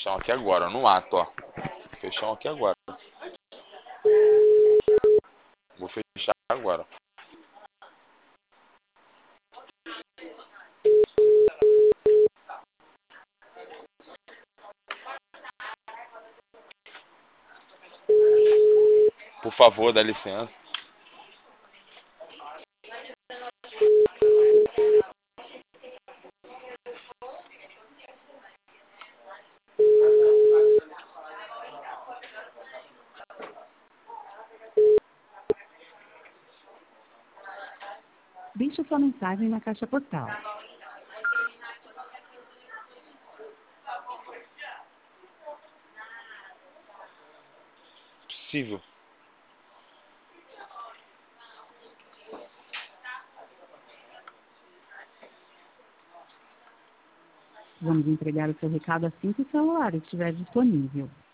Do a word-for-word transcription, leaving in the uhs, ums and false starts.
Fechão aqui agora, no ato, ó. Fechão aqui agora. Vou fechar agora. Por favor, dá licença. Deixe sua mensagem na caixa postal. Possível. Vamos entregar o seu recado assim que o celular estiver disponível.